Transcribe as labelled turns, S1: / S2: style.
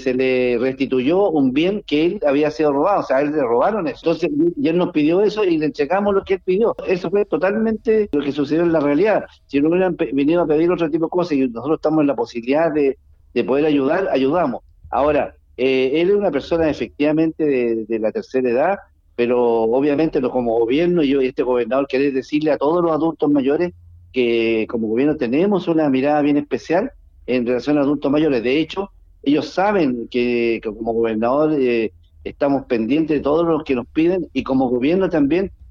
S1: se le restituyó un bien que él había sido robado, o sea, a él le robaron eso. Entonces, y él nos pidió eso y le entregamos lo que él pidió. Eso fue totalmente lo que sucedió en la realidad. Si no hubieran venido a pedir otro tipo de cosas y nosotros estamos en la posibilidad de poder ayudar, ayudamos. Ahora, él es una persona efectivamente de la tercera edad, pero obviamente como gobierno, yo y este gobernador querés decirle a todos los adultos mayores que como gobierno tenemos una mirada bien especial en relación a adultos mayores. De hecho, ellos saben que como gobernador estamos pendientes de todos los que nos piden y como gobierno también